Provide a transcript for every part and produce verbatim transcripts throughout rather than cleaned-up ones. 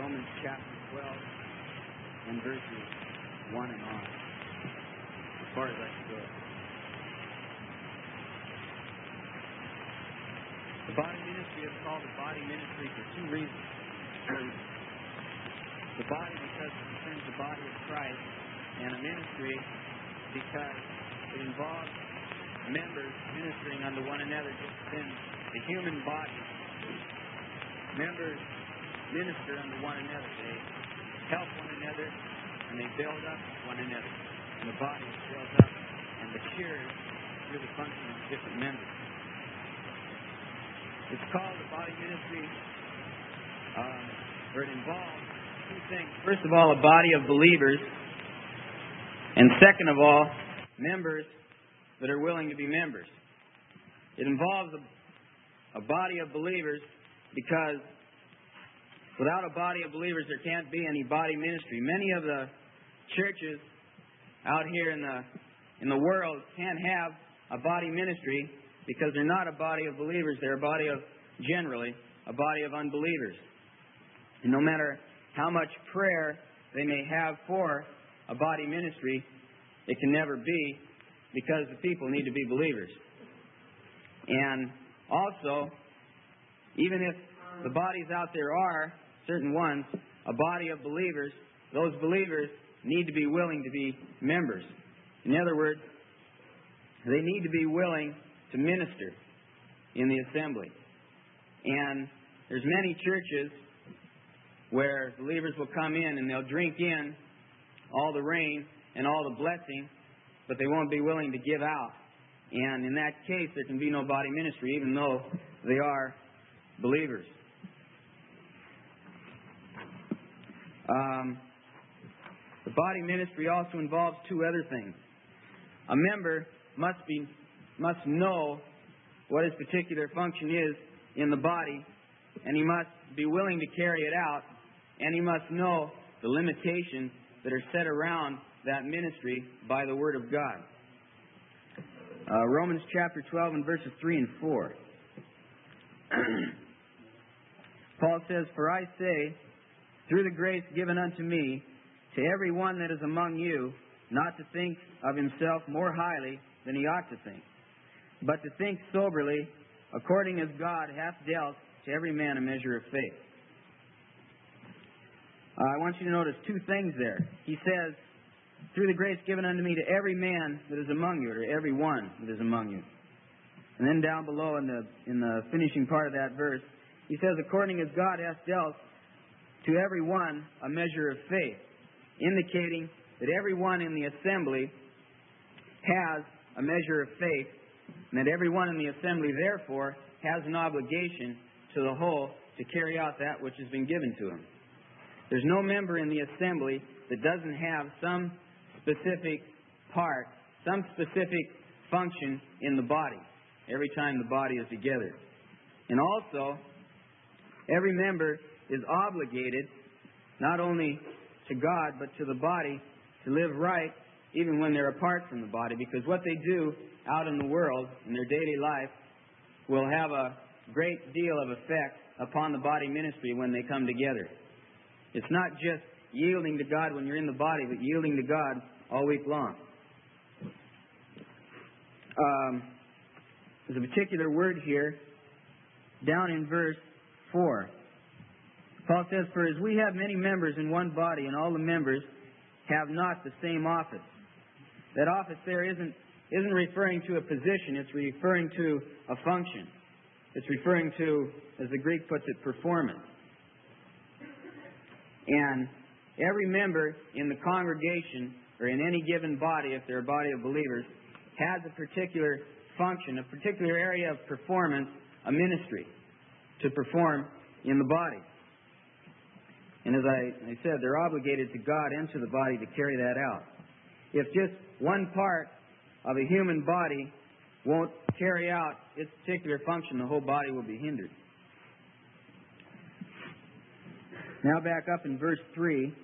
Romans chapter twelve and verses one and on, as far as I can go. The body ministry is called the body ministry for two reasons. The body because it concerns the body of Christ, and a ministry because it involves members ministering unto one another. Just in the human body, members minister unto one another. They help one another, and they build up one another. And the body is built up and matures through the function of different members. It's called the body ministry, um, where it involves two things. First of all, a body of believers, and second of all, members that are willing to be members. It involves a, a body of believers because without a body of believers, there can't be any body ministry. Many of the churches out here in the in the world can't have a body ministry because they're not a body of believers. They're a body of, generally, a body of unbelievers. And no matter how much prayer they may have for a body ministry, it can never be, because the people need to be believers. And also, even if the bodies out there are certain ones, a body of believers, those believers need to be willing to be members. In other words, they need to be willing to minister in the assembly. And there's many churches where believers will come in and they'll drink in all the rain and all the blessing, but they won't be willing to give out. And in that case, there can be no body ministry, even though they are believers. Um, the body ministry also involves two other things. A member must be must know what his particular function is in the body, and he must be willing to carry it out, and he must know the limitations that are set around that ministry by the Word of God. Uh, Romans chapter twelve and verses three and four. Paul says, "For I say, through the grace given unto me, to every one that is among you, not to think of himself more highly than he ought to think, but to think soberly, according as God hath dealt to every man a measure of faith." Uh, I want you to notice two things there. He says, "Through the grace given unto me, to every man that is among you," or every one that is among you. And then down below in the in the finishing part of that verse, he says, "According as God hath dealt to every one a measure of faith," indicating that everyone in the assembly has a measure of faith, and that everyone in the assembly, therefore, has an obligation to the whole to carry out that which has been given to him. There's no member in the assembly that doesn't have some specific part, some specific function in the body, every time the body is together. And also, every member is obligated, not only to God, but to the body, to live right, even when they're apart from the body, because what they do out in the world, in their daily life, will have a great deal of effect upon the body ministry when they come together. It's not just yielding to God when you're in the body, but yielding to God all week long. Um, there's a particular word here, down in verse four. Paul says, "For as we have many members in one body, and all the members have not the same office." That office there isn't isn't referring to a position, it's referring to a function. It's referring to, as the Greek puts it, performance. And every member in the congregation, or in any given body, if they're a body of believers, has a particular function, a particular area of performance, a ministry to perform in the body. And as I, I said, they're obligated to God and to the body to carry that out. If just one part of a human body won't carry out its particular function, the whole body will be hindered. Now back up in verse three.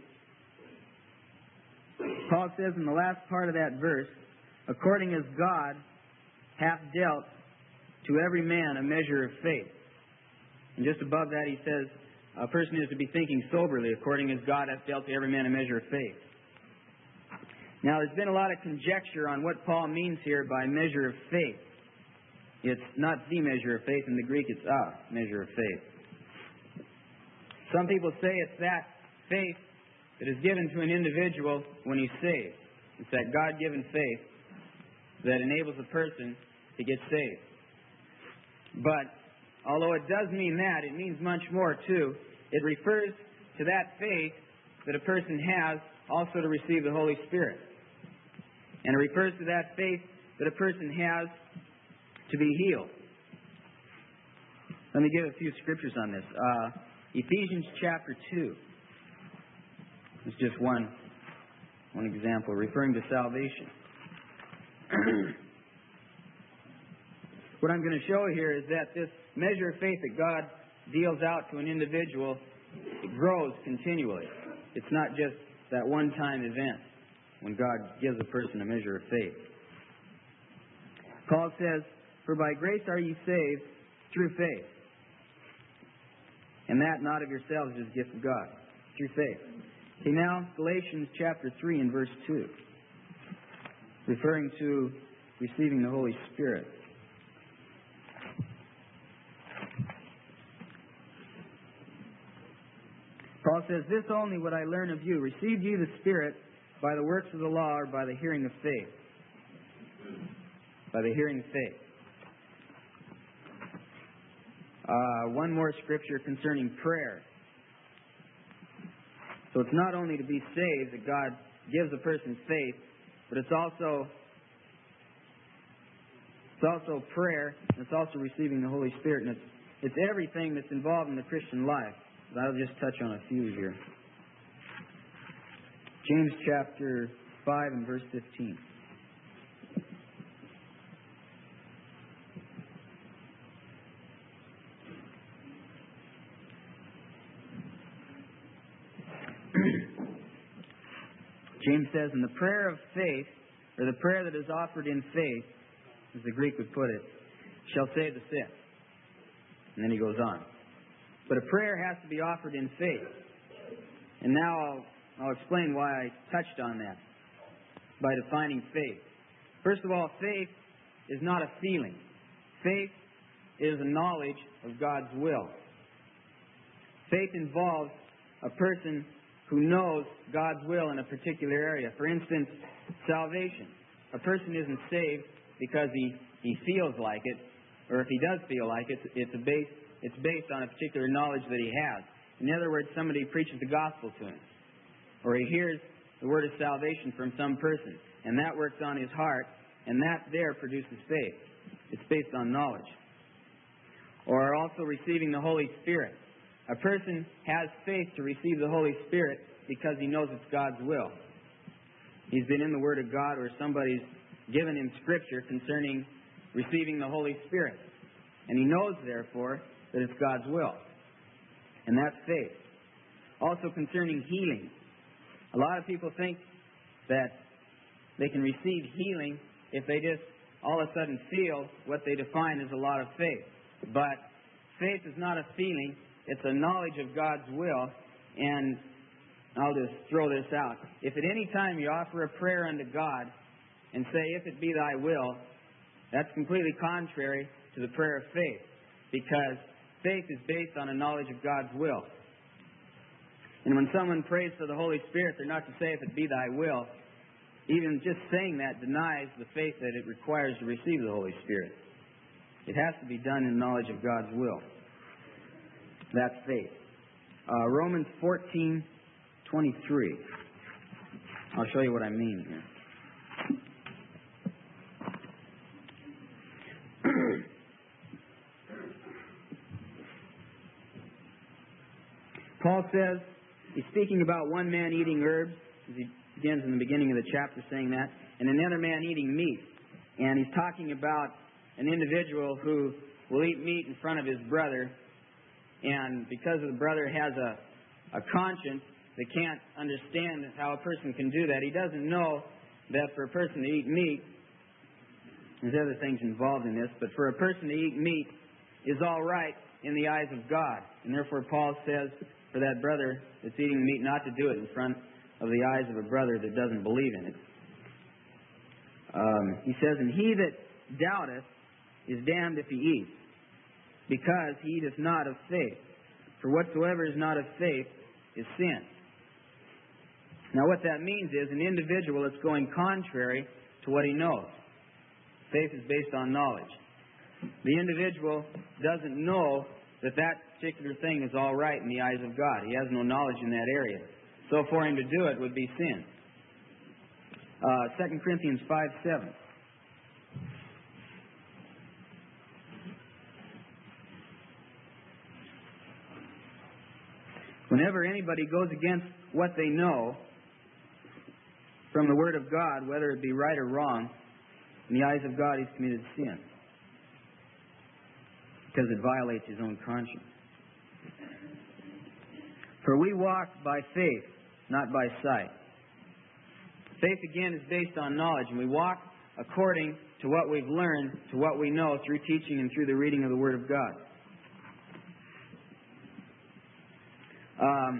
Paul says in the last part of that verse, "According as God hath dealt to every man a measure of faith." And just above that he says, a person is to be thinking soberly, according as God hath dealt to every man a measure of faith. Now, there's been a lot of conjecture on what Paul means here by measure of faith. It's not the measure of faith. In the Greek, it's a measure of faith. Some people say it's that faith that is given to an individual when he's saved. It's that God-given faith that enables a person to get saved. But although it does mean that, it means much more too. It refers to that faith that a person has also to receive the Holy Spirit. And it refers to that faith that a person has to be healed. Let me give a few scriptures on this. Uh, Ephesians chapter two. It's just one, one example referring to salvation. What I'm going to show here is that this measure of faith that God deals out to an individual, it grows continually. It's not just that one-time event when God gives a person a measure of faith. Paul says, "For by grace are ye saved through faith, and that not of yourselves is a gift of God." Through faith. Okay, now Galatians chapter three and verse two, referring to receiving the Holy Spirit. Paul says, "This only would I learn of you. Received ye the Spirit by the works of the law, or by the hearing of faith?" By the hearing of faith. Uh, one more scripture concerning prayer. So it's not only to be saved that God gives a person faith, but it's also it's also prayer, and it's also receiving the Holy Spirit, and it's it's everything that's involved in the Christian life. I'll just touch on a few here. James chapter five and verse fifteen. James says, "And the prayer of faith, or the prayer that is offered in faith, as the Greek would put it, shall save the sick." And then he goes on. But a prayer has to be offered in faith. And now I'll, I'll explain why I touched on that by defining faith. First of all, faith is not a feeling. Faith is a knowledge of God's will. Faith involves a person who knows God's will in a particular area. For instance, salvation. A person isn't saved because he, he feels like it, or if he does feel like it, it's a base It's based on a particular knowledge that he has. In other words, somebody preaches the gospel to him, or he hears the word of salvation from some person, and that works on his heart, and that there produces faith. It's based on knowledge. Or also receiving the Holy Spirit. A person has faith to receive the Holy Spirit because he knows it's God's will. He's been in the Word of God, or somebody's given him Scripture concerning receiving the Holy Spirit. And he knows, therefore, that it's God's will. And that's faith. Also concerning healing. A lot of people think that they can receive healing if they just all of a sudden feel what they define as a lot of faith. But faith is not a feeling. It's a knowledge of God's will. And I'll just throw this out. If at any time you offer a prayer unto God and say, "If it be thy will," that's completely contrary to the prayer of faith. Because faith is based on a knowledge of God's will. And when someone prays for the Holy Spirit, they're not to say, "If it be thy will." Even just saying that denies the faith that it requires to receive the Holy Spirit. It has to be done in knowledge of God's will. That's faith. Uh, Romans fourteen twenty-three. I'll show you what I mean here. Paul says, he's speaking about one man eating herbs, as he begins in the beginning of the chapter saying that, and another man eating meat. And he's talking about an individual who will eat meat in front of his brother, and because the brother has a, a conscience that can't understand how a person can do that, he doesn't know that for a person to eat meat, there's other things involved in this, but for a person to eat meat is all right in the eyes of God. And therefore Paul says for that brother that's eating meat not to do it in front of the eyes of a brother that doesn't believe in it. Um, he says, and he that doubteth is damned if he eat, because he eateth not of faith. For whatsoever is not of faith is sin. Now what that means is an individual that's going contrary to what he knows. Faith is based on knowledge. The individual doesn't know that that particular thing is all right in the eyes of God. He has no knowledge in that area. So for him to do it would be sin. Uh, Second Corinthians five seven. Whenever anybody goes against what they know from the Word of God, whether it be right or wrong, in the eyes of God he's committed sin, because it violates his own conscience. For we walk by faith, not by sight. Faith, again, is based on knowledge, and we walk according to what we've learned, to what we know through teaching and through the reading of the Word of God. Um,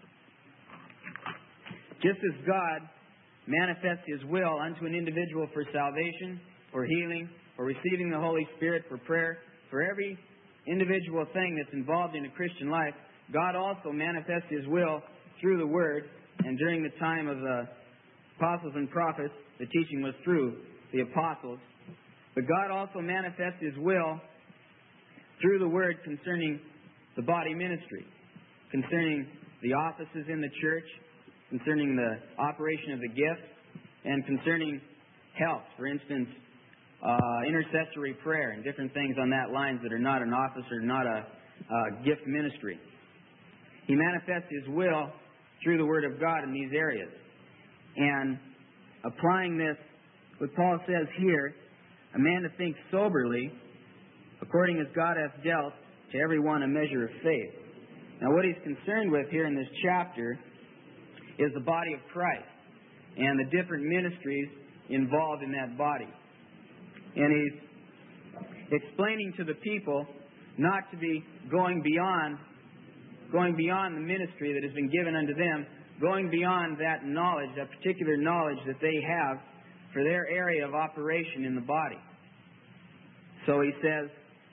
just as God manifests His will unto an individual for salvation, for healing, for receiving the Holy Spirit, for prayer, for every individual thing that's involved in a Christian life, God also manifests His will through the Word, and during the time of the apostles and prophets, the teaching was through the apostles. But God also manifests His will through the Word concerning the body ministry, concerning the offices in the church, concerning the operation of the gift, and concerning helps. For instance, uh, intercessory prayer and different things on that lines that are not an office or not a uh, gift ministry. He manifests His will through the Word of God in these areas. And applying this, what Paul says here, a man to think soberly, according as God hath dealt to every one a measure of faith. Now what he's concerned with here in this chapter is the body of Christ and the different ministries involved in that body. And he's explaining to the people not to be going beyond going beyond the ministry that has been given unto them, going beyond that knowledge, that particular knowledge that they have for their area of operation in the body. So he says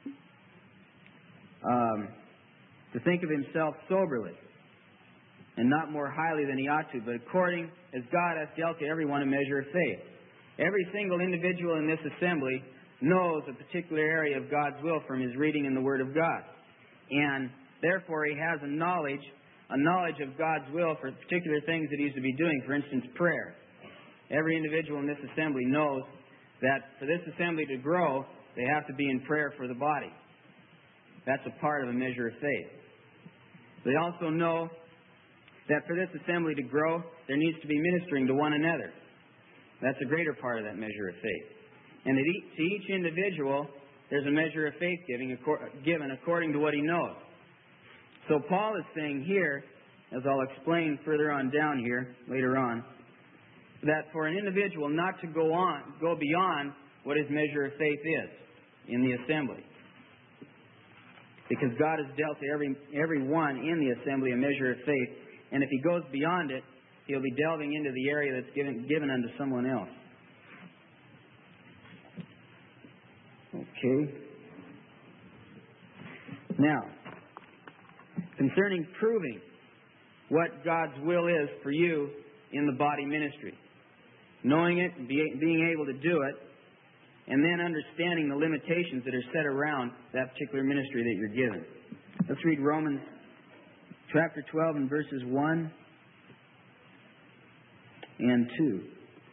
um, to think of himself soberly, and not more highly than he ought to, but according as God hath dealt to everyone a measure of faith. Every single individual in this assembly knows a particular area of God's will from his reading in the Word of God. And therefore he has a knowledge, a knowledge of God's will for particular things that he's to be doing. For instance, prayer. Every individual in this assembly knows that for this assembly to grow, they have to be in prayer for the body. That's a part of a measure of faith. They also know that for this assembly to grow, there needs to be ministering to one another. That's a greater part of that measure of faith. And to each individual, there's a measure of faith giving, given according to what he knows. So Paul is saying here, as I'll explain further on down here, later on, that for an individual not to go on, go beyond what his measure of faith is in the assembly. Because God has dealt to every, every one in the assembly a measure of faith. And if he goes beyond it, he'll be delving into the area that's given, given unto someone else. Okay. Now, concerning proving what God's will is for you in the body ministry, knowing it, and be, being able to do it, and then understanding the limitations that are set around that particular ministry that you're given. Let's read Romans chapter twelve and verses one and two.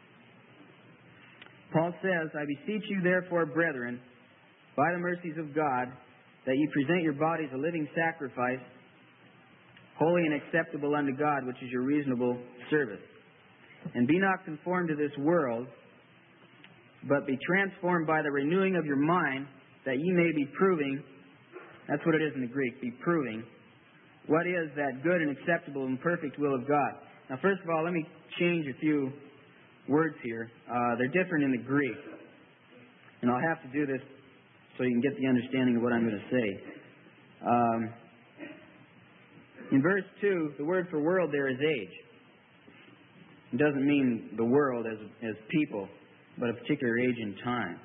Paul says, I beseech you therefore, brethren, by the mercies of God, that ye present your bodies a living sacrifice, holy and acceptable unto God, which is your reasonable service. And be not conformed to this world, but be transformed by the renewing of your mind, that ye may be proving, that's what it is in the Greek, be proving, what is that good and acceptable and perfect will of God. Now, first of all, let me change a few words here. Uh, they're different in the Greek. And I'll have to do this so you can get the understanding of what I'm going to say. Um, in verse two, the word for world there is age. It doesn't mean the world as, as people, but a particular age and time.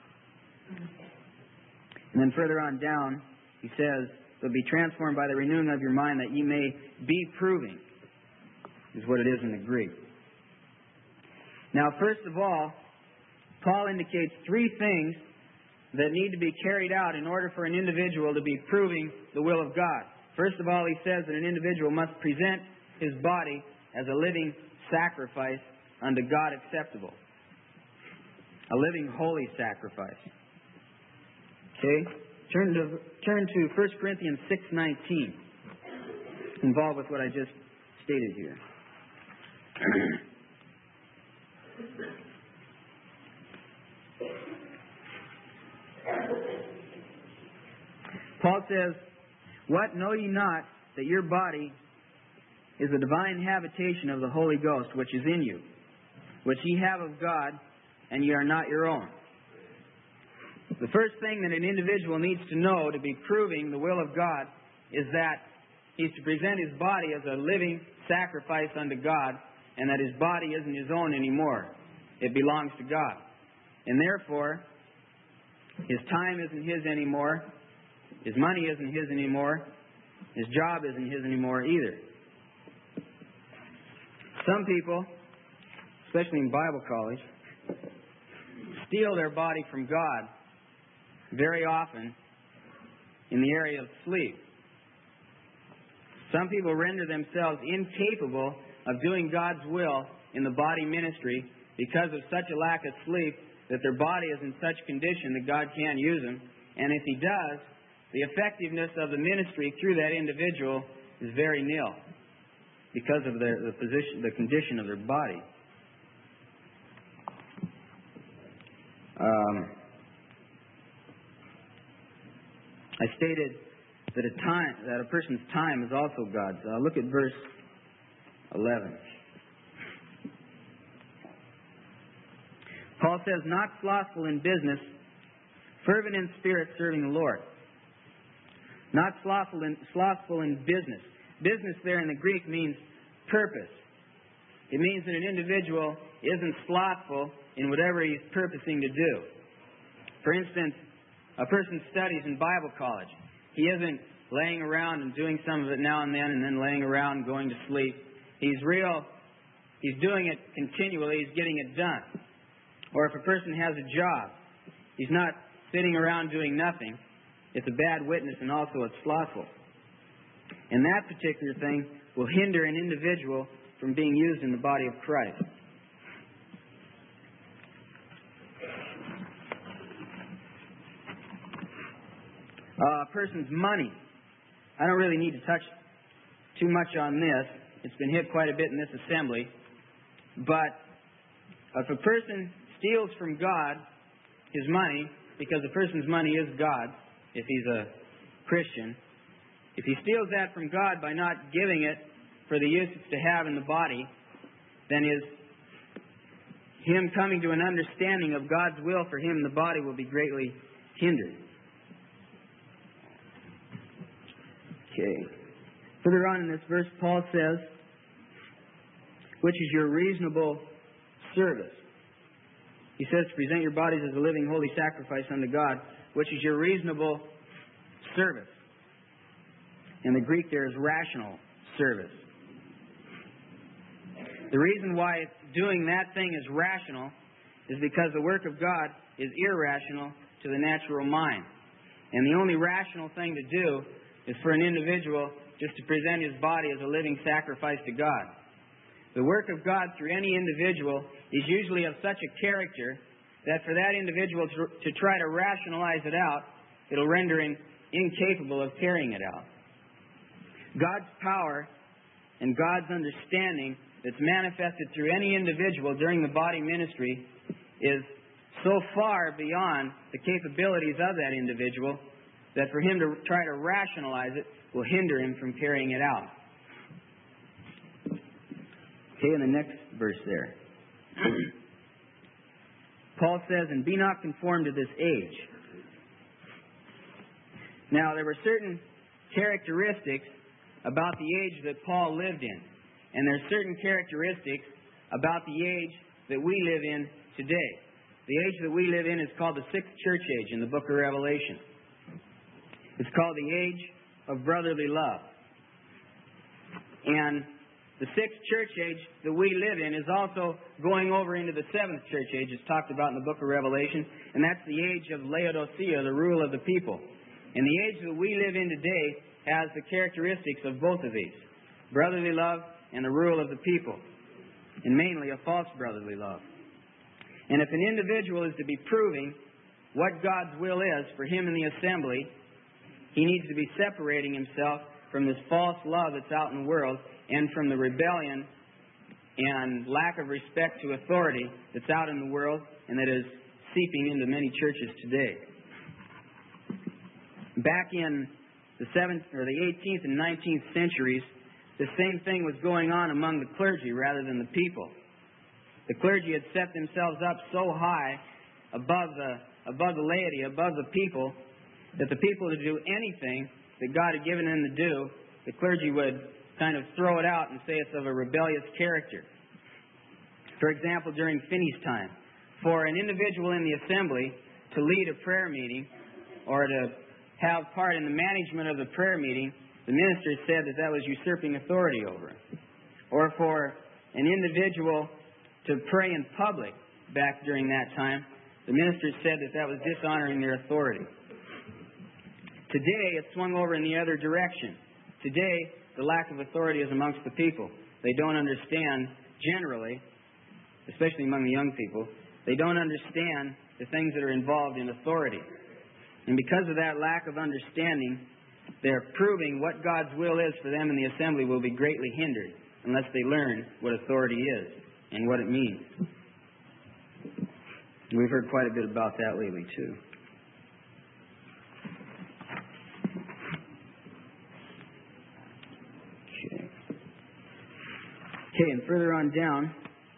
And then further on down, he says, "But be transformed by the renewing of your mind, that ye may be proving," is what it is in the Greek. Now, first of all, Paul indicates three things that need to be carried out in order for an individual to be proving the will of God. First of all, he says that an individual must present his body as a living sacrifice unto God acceptable. A living holy sacrifice. Okay? Turn to turn to First Corinthians six nineteen. Involved with what I just stated here. Paul says, "What, know ye not that your body is a divine habitation of the Holy Ghost, which is in you, which ye have of God, and ye are not your own?" The first thing that an individual needs to know to be proving the will of God is that he's to present his body as a living sacrifice unto God, and that his body isn't his own anymore. It belongs to God. And therefore, his time isn't his anymore. His money isn't his anymore. His job isn't his anymore either. Some people, especially in Bible college, steal their body from God very often in the area of sleep. Some people render themselves incapable of doing God's will in the body ministry because of such a lack of sleep that their body is in such condition that God can't use them. And if He does, the effectiveness of the ministry through that individual is very nil because of their, the position, the condition of their body. Um, I stated that a time, that a person's time is also God's. Uh, look at verse eleven. Paul says, "Not slothful in business, fervent in spirit, serving the Lord." Not slothful in, slothful in business. Business there in the Greek means purpose. It means that an individual isn't slothful in whatever he's purposing to do. For instance, a person studies in Bible college. He isn't laying around and doing some of it now and then and then laying around and going to sleep. He's real, he's doing it continually, he's getting it done. Or if a person has a job, he's not sitting around doing nothing. It's a bad witness, and also it's slothful. And that particular thing will hinder an individual from being used in the body of Christ. Uh, a person's money. I don't really need to touch too much on this. It's been hit quite a bit in this assembly. But if a person steals from God his money, because a person's money is God's, if he's a Christian, if he steals that from God by not giving it for the use it's to have in the body, then his him coming to an understanding of God's will for him in the body will be greatly hindered. Okay. Further on in this verse, Paul says, "Which is your reasonable service." He says to present your bodies as a living, holy sacrifice unto God, which is your reasonable service. In the Greek there is rational service. The reason why doing that thing is rational is because the work of God is irrational to the natural mind. And the only rational thing to do is for an individual just to present his body as a living sacrifice to God. The work of God through any individual is usually of such a character that for that individual to, to try to rationalize it out, it'll render him incapable of carrying it out. God's power and God's understanding that's manifested through any individual during the body ministry is so far beyond the capabilities of that individual that for him to try to rationalize it will hinder him from carrying it out. Okay, in the next verse there. Paul says, "And be not conformed to this age." Now, there were certain characteristics about the age that Paul lived in. And there's certain characteristics about the age that we live in today. The age that we live in is called the sixth church age in the book of Revelation. It's called the age of brotherly love. And the sixth church age that we live in is also going over into the seventh church age. It's talked about in the book of Revelation. And that's the age of Laodicea, the rule of the people. And the age that we live in today has the characteristics of both of these. Brotherly love and the rule of the people. And mainly a false brotherly love. And if an individual is to be proving what God's will is for him in the assembly, he needs to be separating himself from this false love that's out in the world and from the rebellion and lack of respect to authority that's out in the world and that is seeping into many churches today. Back in the seventh or the eighteenth and nineteenth centuries, the same thing was going on among the clergy rather than the people. The clergy had set themselves up so high above the above the laity, above the people, that the people to do anything that God had given them to do, the clergy would kind of throw it out and say it's of a rebellious character. For example, during Finney's time, for an individual in the assembly to lead a prayer meeting or to have part in the management of the prayer meeting, the minister said that that was usurping authority over him. Or for an individual to pray in public back during that time, the minister said that that was dishonoring their authority. Today, it's swung over in the other direction. Today, the lack of authority is amongst the people. They don't understand, generally, especially among the young people, they don't understand the things that are involved in authority. And because of that lack of understanding, they're proving what God's will is for them in the assembly will be greatly hindered unless they learn what authority is and what it means. We've heard quite a bit about that lately, too. Okay, and further on down,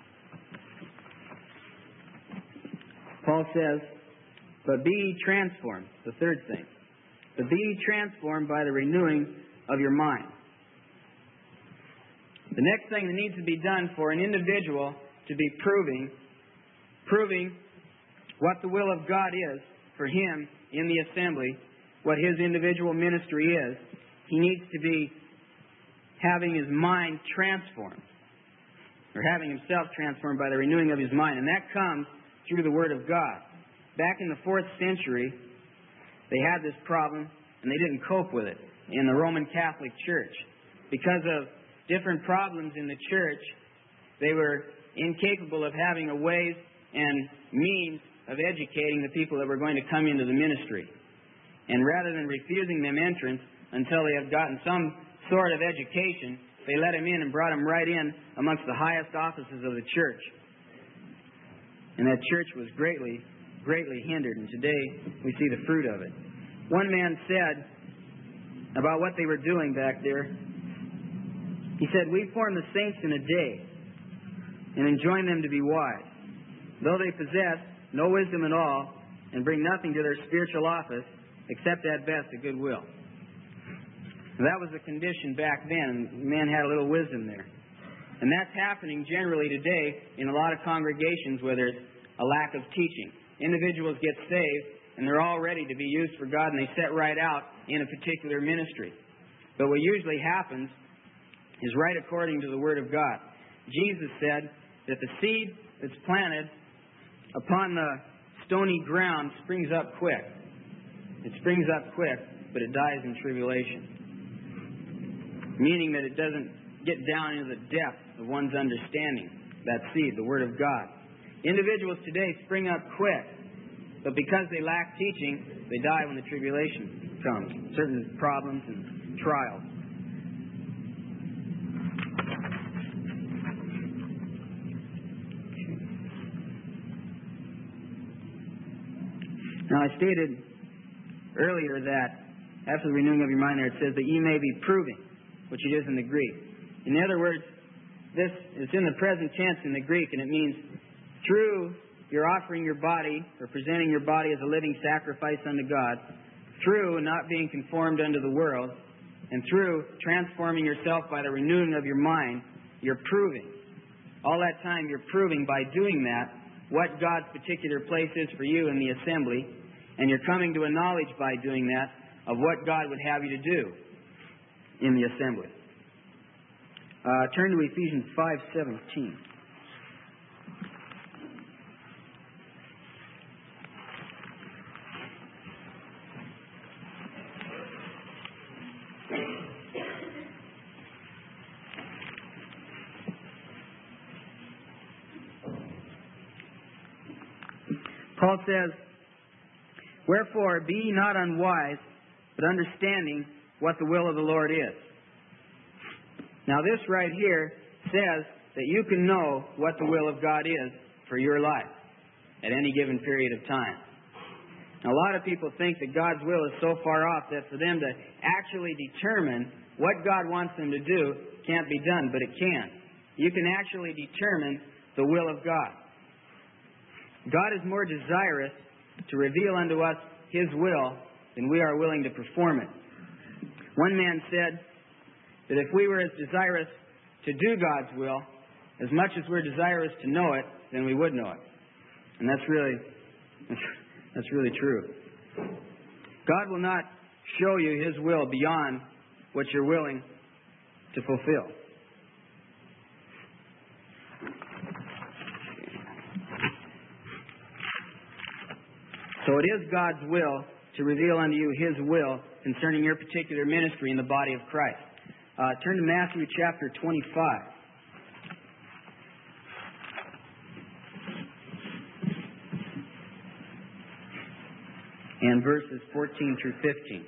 Paul says, but be ye transformed, the third thing. But be ye transformed by the renewing of your mind. The next thing that needs to be done for an individual to be proving, proving what the will of God is for him in the assembly, what his individual ministry is, he needs to be having his mind transformed. Or having himself transformed by the renewing of his mind. And that comes through the Word of God. Back in the fourth century, they had this problem, and they didn't cope with it in the Roman Catholic Church. Because of different problems in the church, they were incapable of having a ways and means of educating the people that were going to come into the ministry. And rather than refusing them entrance until they had gotten some sort of education, they let him in and brought him right in amongst the highest offices of the church. And that church was greatly, greatly hindered. And today we see the fruit of it. One man said about what they were doing back there, he said, we form the saints in a day and enjoin them to be wise, though they possess no wisdom at all and bring nothing to their spiritual office except at best a good will. That was the condition back then. Man had a little wisdom there. And that's happening generally today in a lot of congregations where there's a lack of teaching. Individuals get saved and they're all ready to be used for God and they set right out in a particular ministry. But what usually happens is right according to the Word of God. Jesus said that the seed that's planted upon the stony ground springs up quick. It springs up quick, but it dies in tribulation. Meaning that it doesn't get down into the depth of one's understanding, that seed, the Word of God. Individuals today spring up quick, but because they lack teaching, they die when the tribulation comes. Certain problems and trials. Now I stated earlier that after the renewing of your mind there, it says that ye may be proving, which it is in the Greek. In other words, this is in the present tense in the Greek, and it means through your offering your body, or presenting your body as a living sacrifice unto God, through not being conformed unto the world, And through transforming yourself by the renewing of your mind, you're proving. All that time you're proving by doing that what God's particular place is for you in the assembly, and you're coming to a knowledge by doing that of what God would have you to do in the assembly. Uh, turn to Ephesians five seventeen. Paul says, "Wherefore be ye not unwise, but understanding what the will of the Lord is." Now this right here says that you can know what the will of God is for your life at any given period of time. Now, a lot of people think that God's will is so far off that for them to actually determine what God wants them to do can't be done, but it can. You can actually determine the will of God. God is more desirous to reveal unto us His will than we are willing to perform it. One man said that if we were as desirous to do God's will as much as we're desirous to know it, then we would know it. And that's really, that's really true. God will not show you His will beyond what you're willing to fulfill. So it is God's will to reveal unto you His will concerning your particular ministry in the body of Christ. Uh, turn to Matthew chapter twenty-five. And verses fourteen through fifteen.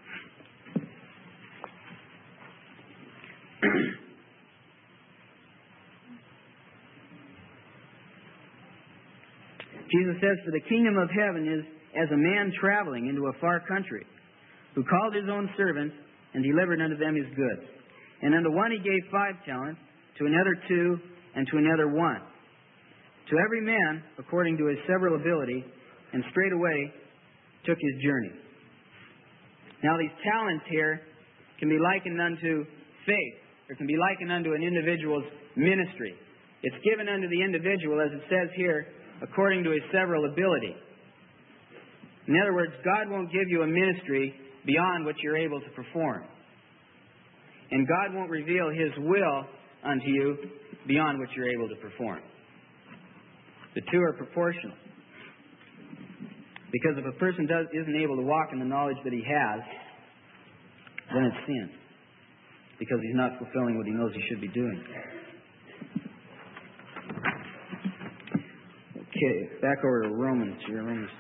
Jesus says, "For the kingdom of heaven is as a man traveling into a far country, who called his own servants and delivered unto them his goods. And unto one he gave five talents, to another two, and to another one. To every man according to his several ability, and straightway took his journey." Now these talents here can be likened unto faith, or can be likened unto an individual's ministry. It's given unto the individual, as it says here, according to his several ability. In other words, God won't give you a ministry beyond what you're able to perform. And God won't reveal His will unto you beyond what you're able to perform. The two are proportional. Because if a person does, isn't able to walk in the knowledge that he has, then it's sin. Because he's not fulfilling what he knows he should be doing. Okay, back over to Romans here. Romans.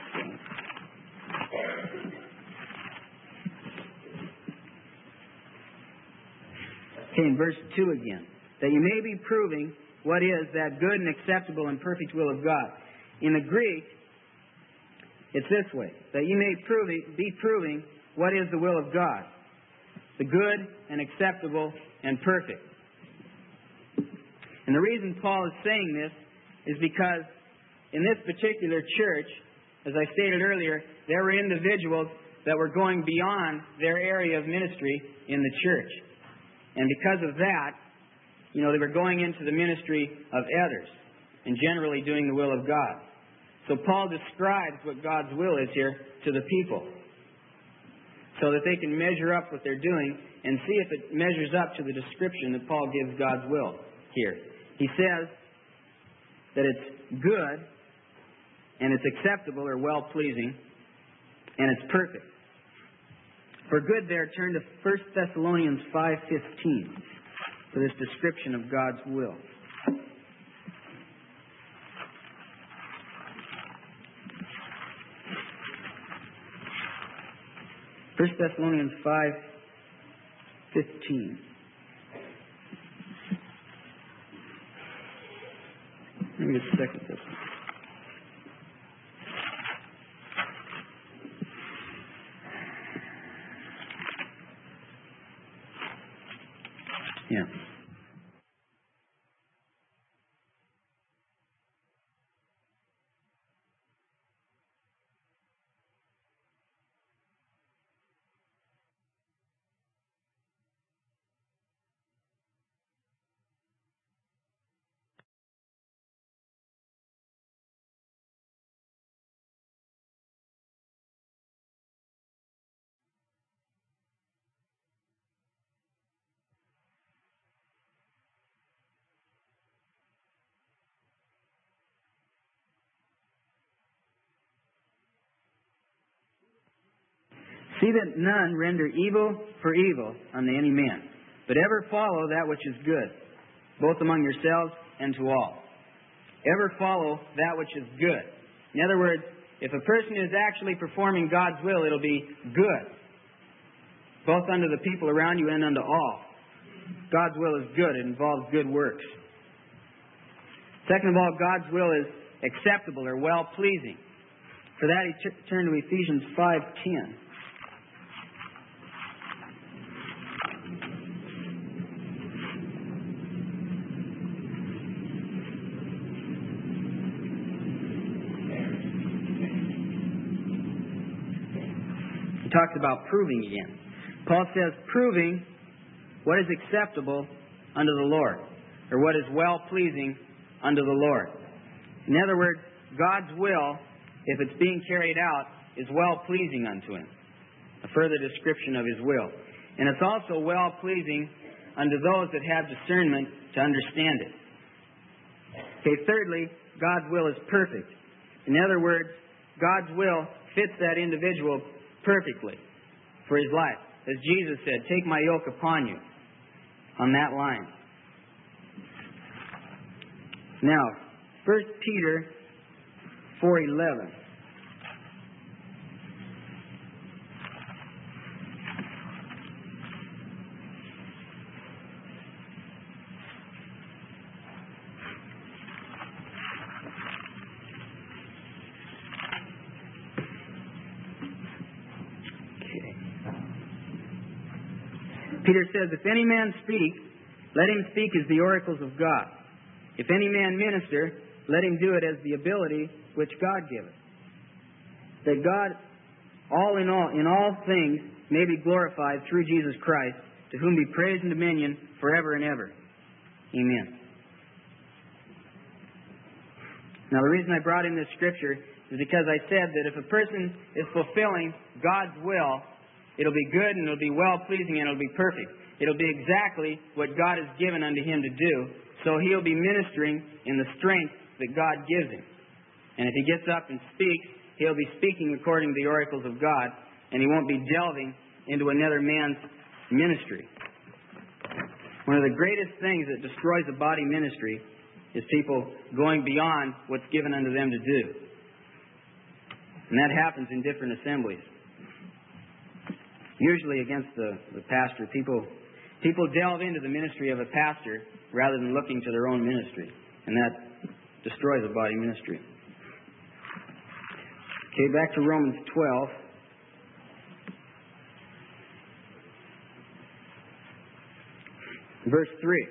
Okay, in verse two again. "That you may be proving what is that good and acceptable and perfect will of God." In the Greek, it's this way. That you may prove, be proving what is the will of God. The good and acceptable and perfect. And the reason Paul is saying this is because in this particular church, as I stated earlier, there were individuals that were going beyond their area of ministry in the church. And because of that, you know, they were going into the ministry of others and generally doing the will of God. So Paul describes what God's will is here to the people so that they can measure up what they're doing and see if it measures up to the description that Paul gives God's will here. He says that it's good and it's acceptable or well-pleasing and it's perfect. For good there, turn to First Thessalonians five fifteen for this description of God's will. First Thessalonians five fifteen. Let me get a second this one. Yeah. See that none render evil for evil unto any man, but ever follow that which is good, both among yourselves and to all. Ever follow that which is good. In other words, if a person is actually performing God's will, it'll be good, both unto the people around you and unto all. God's will is good. It involves good works. Second of all, God's will is acceptable or well-pleasing. For that, he t- turned to Ephesians five ten. He talks about proving again. Paul says, proving what is acceptable unto the Lord, or what is well-pleasing unto the Lord. In other words, God's will, if it's being carried out, is well-pleasing unto Him. A further description of His will. And it's also well-pleasing unto those that have discernment to understand it. Okay, thirdly, God's will is perfect. In other words, God's will fits that individual perfectly for his life. As Jesus said, take my yoke upon you. On that line. Now, First Peter four eleven. Peter says, if any man speak, let him speak as the oracles of God. If any man minister, let him do it as the ability which God giveth. That God, all in all, in all things, may be glorified through Jesus Christ, to whom be praise and dominion forever and ever. Amen. Now, the reason I brought in this scripture is because I said that if a person is fulfilling God's will, it'll be good and it'll be well-pleasing and it'll be perfect. It'll be exactly what God has given unto him to do. So he'll be ministering in the strength that God gives him. And if he gets up and speaks, he'll be speaking according to the oracles of God, and he won't be delving into another man's ministry. One of the greatest things that destroys a body ministry is people going beyond what's given unto them to do. And that happens in different assemblies. Usually against the, the pastor, people people delve into the ministry of a pastor rather than looking to their own ministry. And that destroys a body ministry. Okay, back to Romans twelve. Verse three.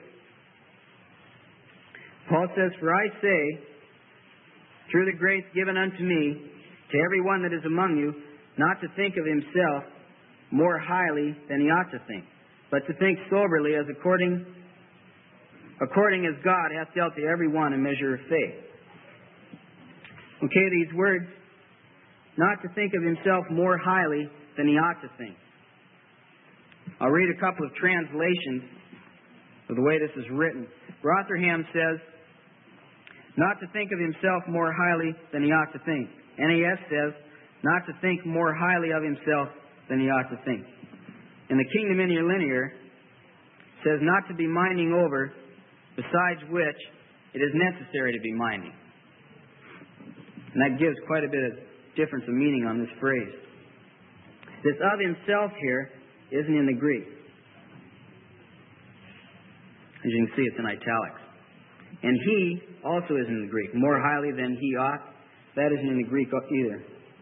Paul says, for I say, through the grace given unto me, to every one that is among you, not to think of himself more highly than he ought to think, but to think soberly as according according as God hath dealt to every one a measure of faith. Okay, these words, not to think of himself more highly than he ought to think. I'll read a couple of translations of the way this is written. Rotherham says, not to think of himself more highly than he ought to think. N A S says, not to think more highly of himself than he ought to think. And the Kingdom Interlinear says not to be minding over, besides which it is necessary to be minding. And that gives quite a bit of difference of meaning on this phrase. This of himself here isn't in the Greek. As you can see, it's in italics. And he also isn't in the Greek. More highly than he ought, that isn't in the Greek either.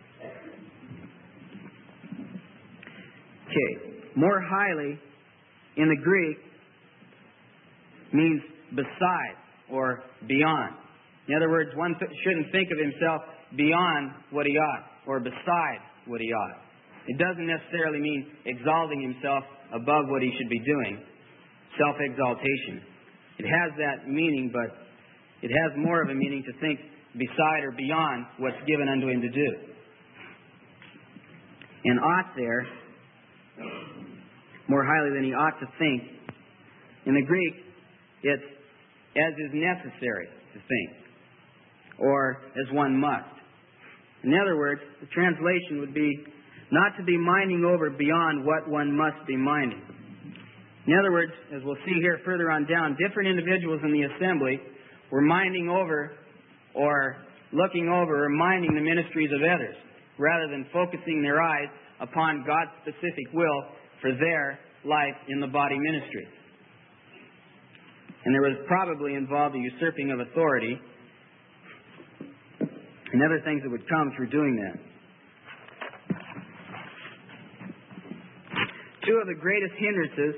Okay, more highly in the Greek means beside or beyond. In other words, one th- shouldn't think of himself beyond what he ought or beside what he ought. It doesn't necessarily mean exalting himself above what he should be doing, self-exaltation. It has that meaning, but it has more of a meaning to think beside or beyond what's given unto him to do. And ought there, more highly than he ought to think. In the Greek, it's as is necessary to think, or as one must. In other words, the translation would be not to be minding over beyond what one must be minding. In other words, as we'll see here further on down, different individuals in the assembly were minding over or looking over or minding the ministries of others, rather than focusing their eyes upon God's specific will for their life in the body ministry. And there was probably involved a usurping of authority and other things that would come through doing that. Two of the greatest hindrances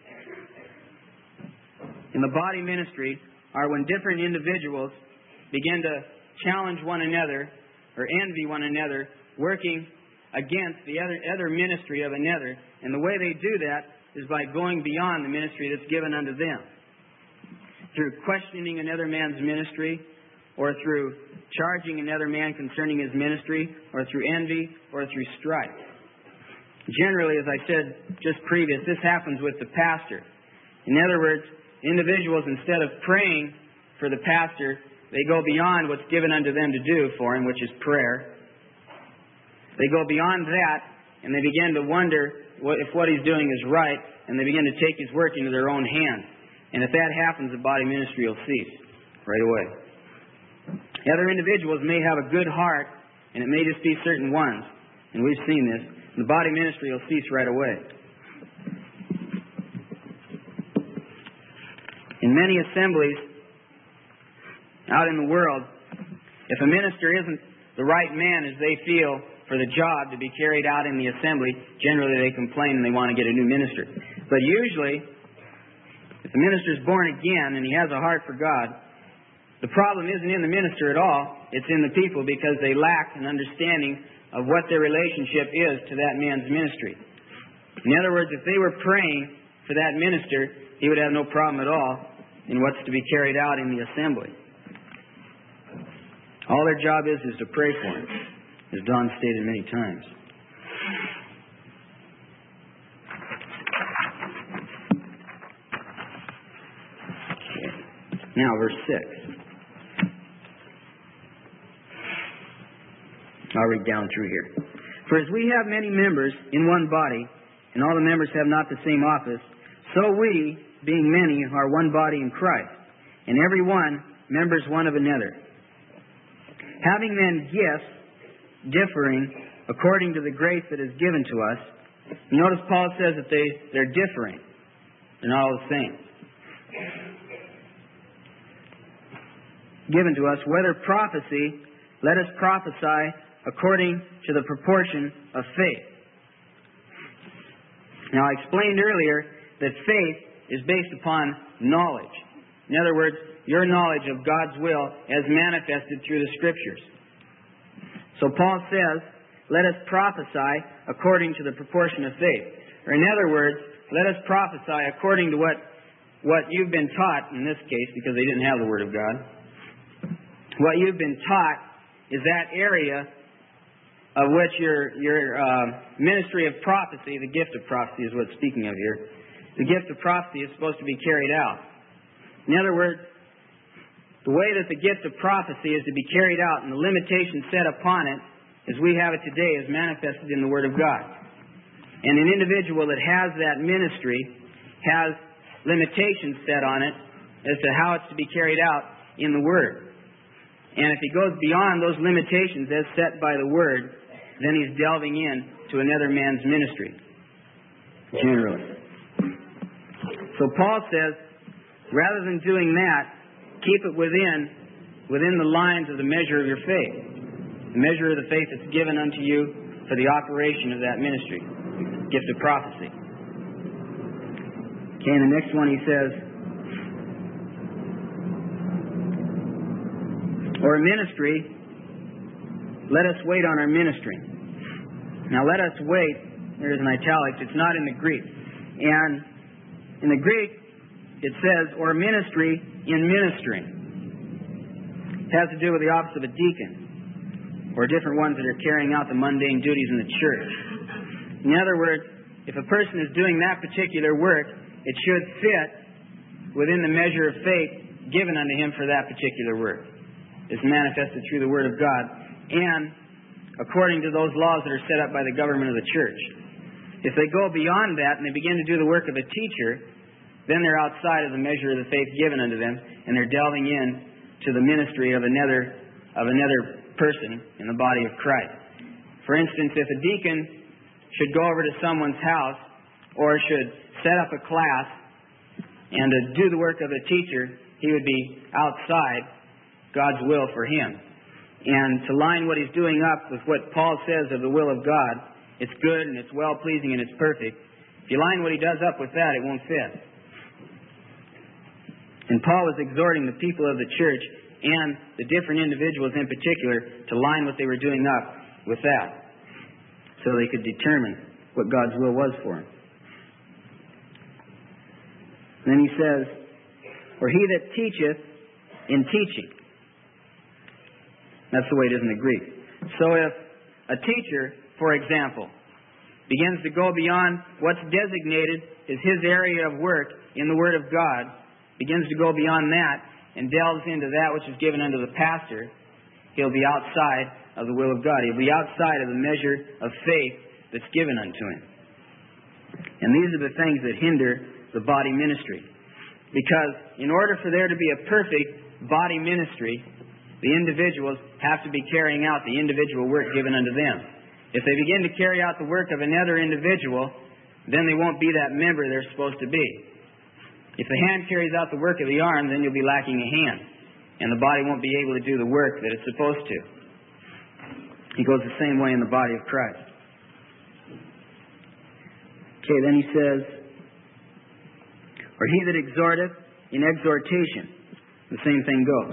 in the body ministry are when different individuals begin to challenge one another or envy one another, working against the other, other ministry of another. And the way they do that is by going beyond the ministry that's given unto them, through questioning another man's ministry, or through charging another man concerning his ministry, or through envy, or through strife. Generally, as I said just previous, this happens with the pastor. In other words, individuals, instead of praying for the pastor, they go beyond what's given unto them to do for him, which is prayer. They go beyond that, and they begin to wonder if what he's doing is right, and they begin to take his work into their own hands. And if that happens, the body ministry will cease right away. Other individuals may have a good heart, and it may just be certain ones, and we've seen this. The body ministry will cease right away. In many assemblies out in the world, if a minister isn't the right man as they feel for the job to be carried out in the assembly, generally they complain and they want to get a new minister. But usually, if the minister is born again and he has a heart for God, the problem isn't in the minister at all. It's in the people, because they lack an understanding of what their relationship is to that man's ministry. In other words, if they were praying for that minister, he would have no problem at all in what's to be carried out in the assembly. All their job is is to pray for him, as Don stated many times. Okay. Now, verse six. I'll read down through here. For as we have many members in one body, and all the members have not the same office, so we, being many, are one body in Christ, and every one members one of another. Having then gifts differing according to the grace that is given to us. Notice Paul says that they, they're differing. They're not all the same. Given to us, whether prophecy, let us prophesy according to the proportion of faith. Now, I explained earlier that faith is based upon knowledge. In other words, your knowledge of God's will as manifested through the Scriptures. So Paul says, let us prophesy according to the proportion of faith. Or in other words, let us prophesy according to what, what you've been taught, in this case, because they didn't have the Word of God. What you've been taught is that area of which your your uh, ministry of prophecy, the gift of prophecy is what it's speaking of here, the gift of prophecy is supposed to be carried out. In other words, the way that the gift of prophecy is to be carried out and the limitations set upon it as we have it today is manifested in the Word of God. And an individual that has that ministry has limitations set on it as to how it's to be carried out in the Word. And if he goes beyond those limitations as set by the Word, then he's delving in to another man's ministry, generally. So Paul says, rather than doing that, keep it within within the lines of the measure of your faith, the measure of the faith that's given unto you for the operation of that ministry, gift of prophecy. Okay, and the next one he says, or a ministry, let us wait on our ministry. Now, let us wait, there's an italics, it's not in the Greek. And in the Greek, it says, or ministry in ministering. It has to do with the office of a deacon, or different ones that are carrying out the mundane duties in the church. In other words, if a person is doing that particular work, it should fit within the measure of faith given unto him for that particular work. It's manifested through the Word of God. And according to those laws that are set up by the government of the church. If they go beyond that and they begin to do the work of a teacher, then they're outside of the measure of the faith given unto them, and they're delving in to the ministry of another of another person in the body of Christ. For instance, if a deacon should go over to someone's house or should set up a class and to do the work of a teacher, he would be outside God's will for him. And to line what he's doing up with what Paul says of the will of God, it's good and it's well-pleasing and it's perfect. If you line what he does up with that, it won't fit. And Paul was exhorting the people of the church and the different individuals in particular to line what they were doing up with that, so they could determine what God's will was for them. And then he says, or he that teacheth in teaching. That's the way it is in the Greek. So if a teacher, for example, begins to go beyond what's designated as his area of work in the Word of God, begins to go beyond that and delves into that which is given unto the pastor, he'll be outside of the will of God. He'll be outside of the measure of faith that's given unto him. And these are the things that hinder the body ministry. Because in order for there to be a perfect body ministry, the individuals have to be carrying out the individual work given unto them. If they begin to carry out the work of another individual, then they won't be that member they're supposed to be. If the hand carries out the work of the arm, then you'll be lacking a hand, and the body won't be able to do the work that it's supposed to. He goes the same way in the body of Christ. Okay, then he says, or he that exhorteth in exhortation. The same thing goes.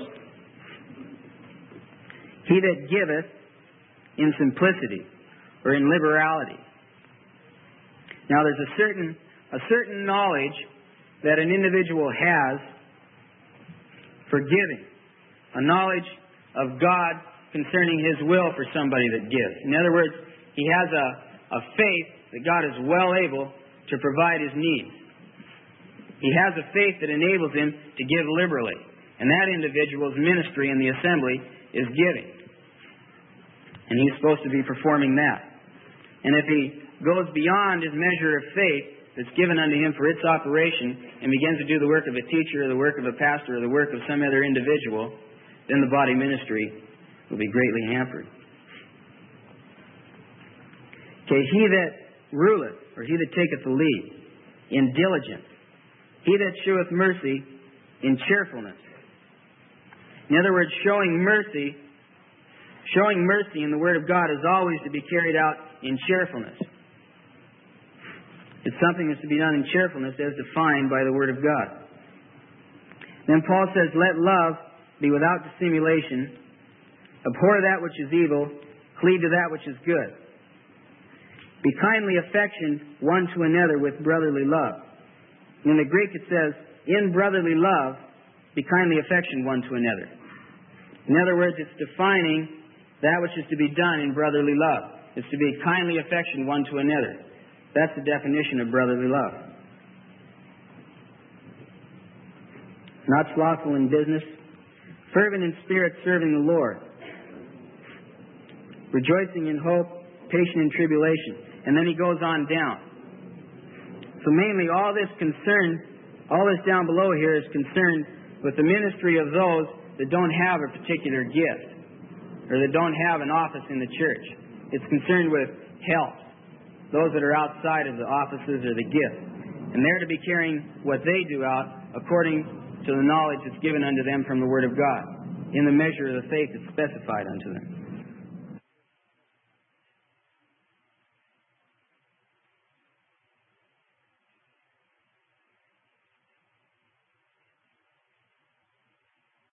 He that giveth in simplicity or in liberality. Now there's a certain a certain knowledge that an individual has for giving. A knowledge of God concerning His will for somebody that gives. In other words, he has a, a faith that God is well able to provide his needs. He has a faith that enables him to give liberally. And that individual's ministry in the assembly is giving. And he's supposed to be performing that. And if he goes beyond his measure of faith that's given unto him for its operation and begins to do the work of a teacher or the work of a pastor or the work of some other individual, then the body ministry will be greatly hampered. Okay, he that ruleth, or he that taketh the lead, in diligence. He that sheweth mercy in cheerfulness. In other words, showing mercy, showing mercy in the Word of God is always to be carried out in cheerfulness. It's something that's to be done in cheerfulness as defined by the Word of God. Then Paul says, let love be without dissimulation, abhor that which is evil, cleave to that which is good. Be kindly affectioned one to another with brotherly love. In the Greek it says, in brotherly love, be kindly affectioned one to another. In other words, it's defining that which is to be done in brotherly love. It's to be kindly affectioned one to another. That's the definition of brotherly love. Not slothful in business, fervent in spirit, serving the Lord, rejoicing in hope, patient in tribulation. And then he goes on down. So mainly all this concern, all this down below here is concerned with the ministry of those that don't have a particular gift or that don't have an office in the church. It's concerned with help, those that are outside of the offices or the gifts. And they're to be carrying what they do out according to the knowledge that's given unto them from the Word of God, in the measure of the faith that's specified unto them.